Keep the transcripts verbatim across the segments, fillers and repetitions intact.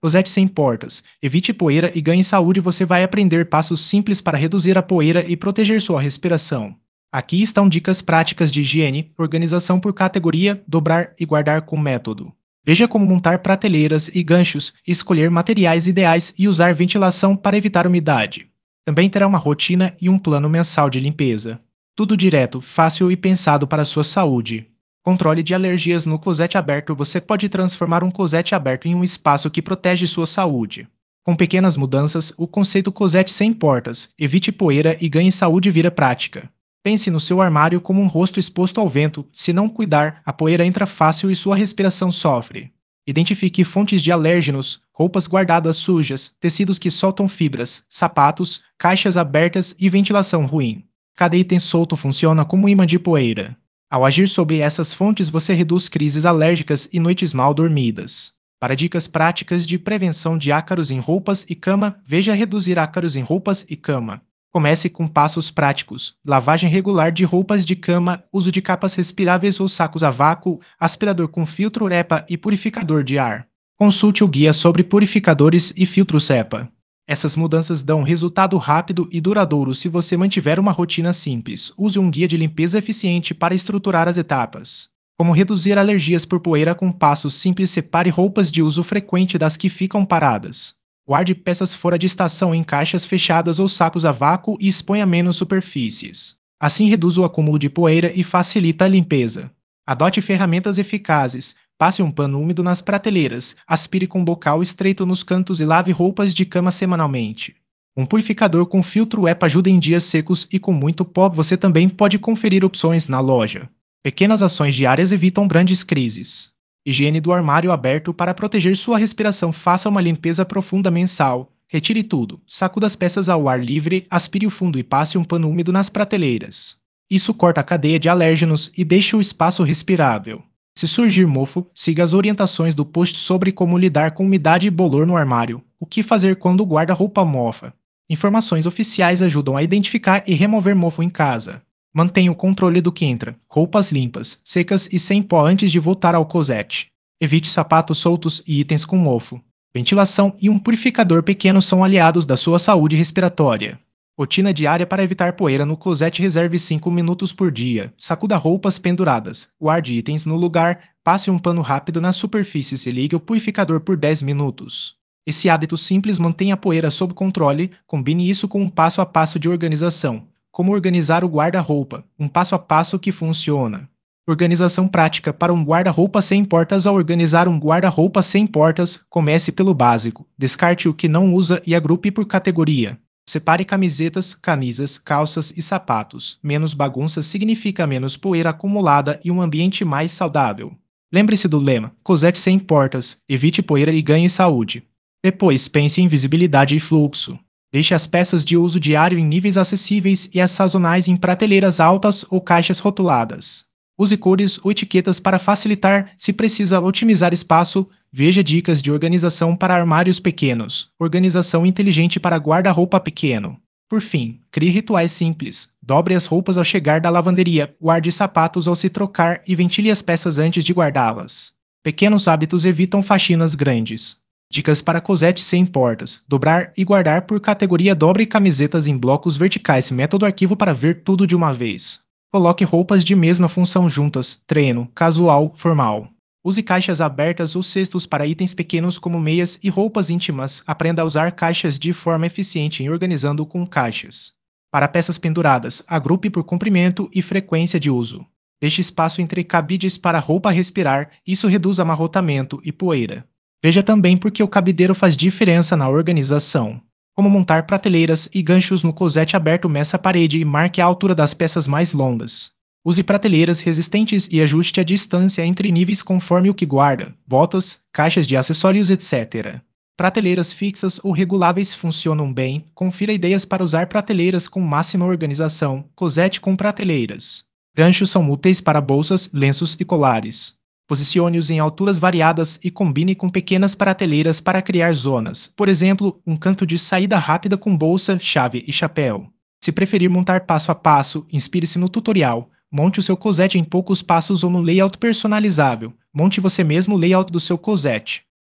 Closet sem portas. Evite poeira e ganhe saúde. Você vai aprender passos simples para reduzir a poeira e proteger sua respiração. Aqui estão dicas práticas de higiene, organização por categoria, dobrar e guardar com método. Veja como montar prateleiras e ganchos, escolher materiais ideais e usar ventilação para evitar umidade. Também terá uma rotina e um plano mensal de limpeza. Tudo direto, fácil e pensado para a sua saúde. Controle de alergias no closet aberto. Você pode transformar um closet aberto em um espaço que protege sua saúde. Com pequenas mudanças, o conceito closet sem portas, evite poeira e ganhe saúde vira prática. Pense no seu armário como um rosto exposto ao vento. Se não cuidar, a poeira entra fácil e sua respiração sofre. Identifique fontes de alérgenos, roupas guardadas sujas, tecidos que soltam fibras, sapatos, caixas abertas e ventilação ruim. Cada item solto funciona como imã de poeira. Ao agir sobre essas fontes, você reduz crises alérgicas e noites mal dormidas. Para dicas práticas de prevenção de ácaros em roupas e cama, veja reduzir ácaros em roupas e cama. Comece com passos práticos: lavagem regular de roupas de cama, uso de capas respiráveis ou sacos a vácuo, aspirador com filtro EPA e purificador de ar. Consulte o guia sobre purificadores e filtros EPA. Essas mudanças dão resultado rápido e duradouro se você mantiver uma rotina simples. Use um guia de limpeza eficiente para estruturar as etapas. Como reduzir alergias por poeira com passos simples: separe roupas de uso frequente das que ficam paradas. Guarde peças fora de estação em caixas fechadas ou sacos a vácuo e exponha menos superfícies. Assim reduz o acúmulo de poeira e facilita a limpeza. Adote ferramentas eficazes. Passe um pano úmido nas prateleiras, aspire com bocal estreito nos cantos e lave roupas de cama semanalmente. Um purificador com filtro EPA ajuda em dias secos e com muito pó. Você também pode conferir opções na loja. Pequenas ações diárias evitam grandes crises. Higiene do armário aberto. Para proteger sua respiração, faça uma limpeza profunda mensal. Retire tudo, sacuda as peças ao ar livre, aspire o fundo e passe um pano úmido nas prateleiras. Isso corta a cadeia de alérgenos e deixa o espaço respirável. Se surgir mofo, siga as orientações do post sobre como lidar com umidade e bolor no armário. O que fazer quando o guarda-roupa mofa? Informações oficiais ajudam a identificar e remover mofo em casa. Mantenha o controle do que entra. Roupas limpas, secas e sem pó antes de voltar ao closet. Evite sapatos soltos e itens com mofo. Ventilação e um purificador pequeno são aliados da sua saúde respiratória. Rotina diária para evitar poeira no closet. Reserve cinco minutos por dia. Sacuda roupas penduradas. Guarde itens no lugar. Passe um pano rápido nas superfícies e ligue o purificador por dez minutos. Esse hábito simples mantém a poeira sob controle. Combine isso com um passo a passo de organização. Como organizar o guarda-roupa, um passo a passo que funciona. Organização prática para um guarda-roupa sem portas. Ao organizar um guarda-roupa sem portas, comece pelo básico. Descarte o que não usa e agrupe por categoria. Separe camisetas, camisas, calças e sapatos. Menos bagunça significa menos poeira acumulada e um ambiente mais saudável. Lembre-se do lema: closet sem portas, evite poeira e ganhe saúde. Depois, pense em visibilidade e fluxo. Deixe as peças de uso diário em níveis acessíveis e as sazonais em prateleiras altas ou caixas rotuladas. Use cores ou etiquetas para facilitar. Se precisa otimizar espaço, veja dicas de organização para armários pequenos. Organização inteligente para guarda-roupa pequeno. Por fim, crie rituais simples. Dobre as roupas ao chegar da lavanderia, guarde sapatos ao se trocar e ventile as peças antes de guardá-las. Pequenos hábitos evitam faxinas grandes. Dicas para closet sem portas. Dobrar e guardar por categoria. Dobre camisetas em blocos verticais. Método arquivo para ver tudo de uma vez. Coloque roupas de mesma função juntas. Treino, casual, formal. Use caixas abertas ou cestos para itens pequenos como meias e roupas íntimas. Aprenda a usar caixas de forma eficiente em organizando com caixas. Para peças penduradas, agrupe por comprimento e frequência de uso. Deixe espaço entre cabides para a roupa respirar. Isso reduz amarrotamento e poeira. Veja também por que o cabideiro faz diferença na organização. Como montar prateleiras e ganchos no closet aberto. Meça a parede e marque a altura das peças mais longas. Use prateleiras resistentes e ajuste a distância entre níveis conforme o que guarda, botas, caixas de acessórios, etcétera. Prateleiras fixas ou reguláveis funcionam bem. Confira ideias para usar prateleiras com máxima organização. Closet com prateleiras. Ganchos são úteis para bolsas, lenços e colares. Posicione-os em alturas variadas e combine com pequenas prateleiras para criar zonas. Por exemplo, um canto de saída rápida com bolsa, chave e chapéu. Se preferir montar passo a passo, inspire-se no tutorial. Monte o seu closet em poucos passos ou no layout personalizável. Monte você mesmo o layout do seu closet.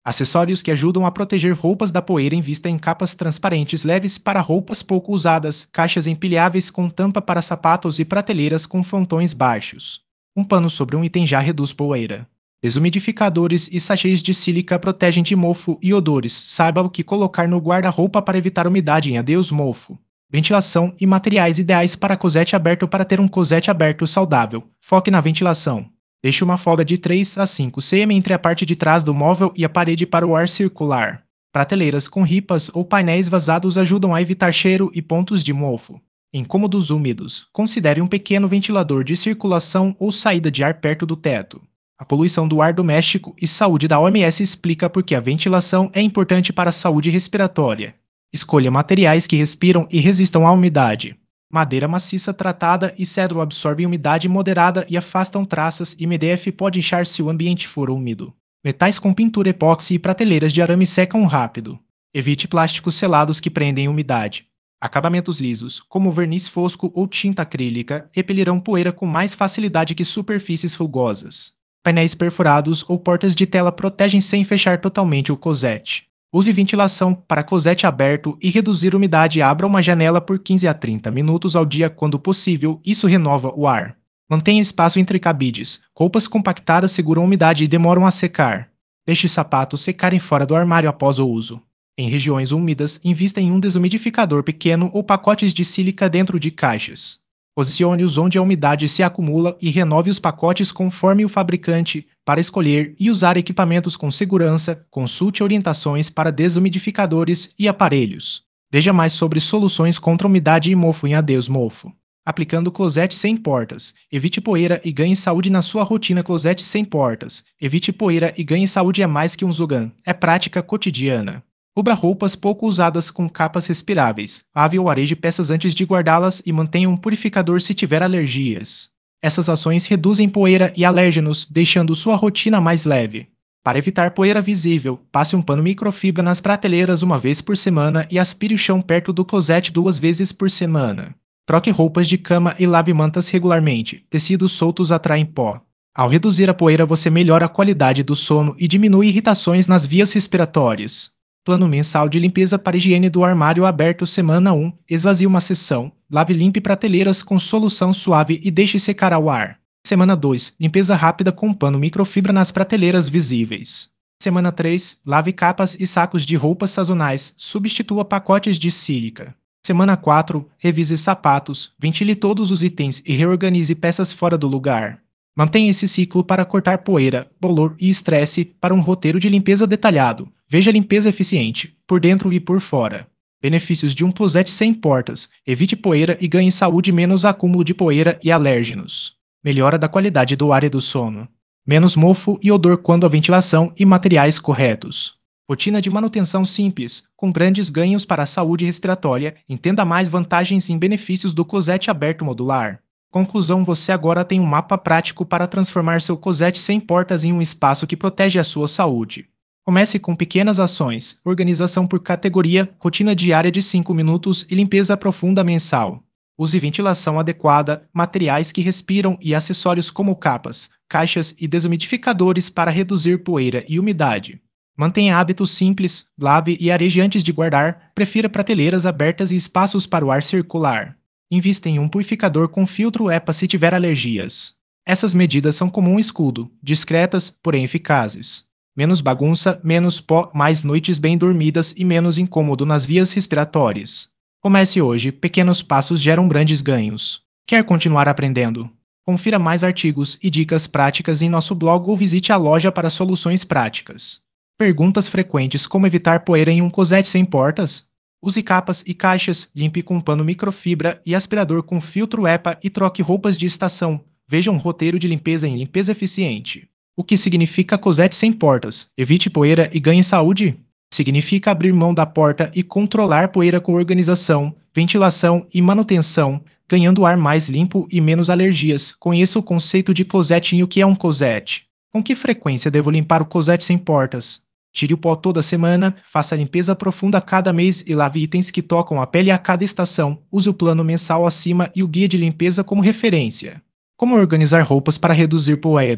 Acessórios que ajudam a proteger roupas da poeira invista em capas transparentes leves para roupas pouco usadas, caixas empilháveis com tampa para sapatos e prateleiras com frontões baixos. Um pano sobre um item já reduz poeira. Desumidificadores e sachês de sílica protegem de mofo e odores. Saiba o que colocar no guarda-roupa para evitar umidade em adeus mofo. Ventilação e materiais ideais para closet aberto. Para ter um closet aberto saudável, foque na ventilação. Deixe uma folga de três a cinco centímetros entre a parte de trás do móvel e a parede para o ar circular. Prateleiras com ripas ou painéis vazados ajudam a evitar cheiro e pontos de mofo. Em cômodos úmidos, considere um pequeno ventilador de circulação ou saída de ar perto do teto. A poluição do ar doméstico e saúde da O M S explica por que a ventilação é importante para a saúde respiratória. Escolha materiais que respiram e resistam à umidade. Madeira maciça tratada e cedro absorvem umidade moderada e afastam traças, e M D F pode inchar se o ambiente for úmido. Metais com pintura epóxi e prateleiras de arame secam rápido. Evite plásticos selados que prendem umidade. Acabamentos lisos, como verniz fosco ou tinta acrílica, repelirão poeira com mais facilidade que superfícies rugosas. Painéis perfurados ou portas de tela protegem sem fechar totalmente o closet. Use ventilação para closet aberto e reduzir umidade. Abra uma janela por quinze a trinta minutos ao dia quando possível, isso renova o ar. Mantenha espaço entre cabides. Roupas compactadas seguram umidade e demoram a secar. Deixe sapatos secarem fora do armário após o uso. Em regiões úmidas, invista em um desumidificador pequeno ou pacotes de sílica dentro de caixas. Posicione-os onde a umidade se acumula e renove os pacotes conforme o fabricante. Para escolher e usar equipamentos com segurança, consulte orientações para desumidificadores e aparelhos. Veja mais sobre soluções contra umidade e mofo em Adeus Mofo. Aplicando closet sem portas. Evite poeira e ganhe saúde na sua rotina. Closet sem portas. Evite poeira e ganhe saúde. É mais que um slogan, é prática cotidiana. Cubra roupas pouco usadas com capas respiráveis. Lave ou areje peças antes de guardá-las e mantenha um purificador se tiver alergias. Essas ações reduzem poeira e alérgenos, deixando sua rotina mais leve. Para evitar poeira visível, passe um pano microfibra nas prateleiras uma vez por semana e aspire o chão perto do closet duas vezes por semana. Troque roupas de cama e lave mantas regularmente. Tecidos soltos atraem pó. Ao reduzir a poeira, você melhora a qualidade do sono e diminui irritações nas vias respiratórias. Plano mensal de limpeza para higiene do armário aberto. Semana um. Esvazie uma seção. Lave e limpe prateleiras com solução suave e deixe secar ao ar. Semana dois. Limpeza rápida com pano microfibra nas prateleiras visíveis. Semana três. Lave capas e sacos de roupas sazonais. Substitua pacotes de sílica. Semana quatro. Revise sapatos. Ventile todos os itens e reorganize peças fora do lugar. Mantenha esse ciclo para cortar poeira, bolor e estresse para um roteiro de limpeza detalhado. Veja a limpeza eficiente, por dentro e por fora. Benefícios de um closet sem portas. Evite poeira e ganhe saúde. Menos acúmulo de poeira e alérgenos. Melhora da qualidade do ar e do sono. Menos mofo e odor quando a ventilação e materiais corretos. Rotina de manutenção simples, com grandes ganhos para a saúde respiratória. Entenda mais vantagens e benefícios do closet aberto modular. Conclusão: você agora tem um mapa prático para transformar seu closet sem portas em um espaço que protege a sua saúde. Comece com pequenas ações, organização por categoria, rotina diária de cinco minutos e limpeza profunda mensal. Use ventilação adequada, materiais que respiram e acessórios como capas, caixas e desumidificadores para reduzir poeira e umidade. Mantenha hábitos simples, lave e areje antes de guardar, prefira prateleiras abertas e espaços para o ar circular. Invista em um purificador com filtro E P A se tiver alergias. Essas medidas são como um escudo, discretas, porém eficazes. Menos bagunça, menos pó, mais noites bem dormidas e menos incômodo nas vias respiratórias. Comece hoje, pequenos passos geram grandes ganhos. Quer continuar aprendendo? Confira mais artigos e dicas práticas em nosso blog ou visite a loja para soluções práticas. Perguntas frequentes: como evitar poeira em um closet sem portas? Use capas e caixas, limpe com pano microfibra e aspirador com filtro E P A e troque roupas de estação. Veja um roteiro de limpeza em Limpeza Eficiente. O que significa closet sem portas? Evite poeira e ganhe saúde? Significa abrir mão da porta e controlar poeira com organização, ventilação e manutenção, ganhando ar mais limpo e menos alergias. Conheça o conceito de closet e o que é um closet. Com que frequência devo limpar o closet sem portas? Tire o pó toda semana, faça limpeza profunda a cada mês e lave itens que tocam a pele a cada estação. Use o plano mensal acima e o guia de limpeza como referência. Como organizar roupas para reduzir poeira?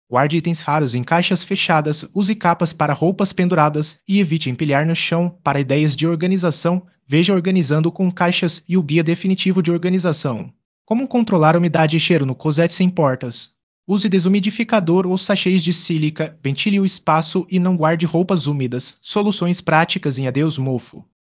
Guarde itens raros em caixas fechadas, use capas para roupas penduradas e evite empilhar no chão. Para ideias de organização, veja Organizando com Caixas e o Guia Definitivo de Organização. Como controlar umidade e cheiro no closet sem portas? Use desumidificador ou sachês de sílica, ventile o espaço e não guarde roupas úmidas. Soluções práticas em Adeus Mofo.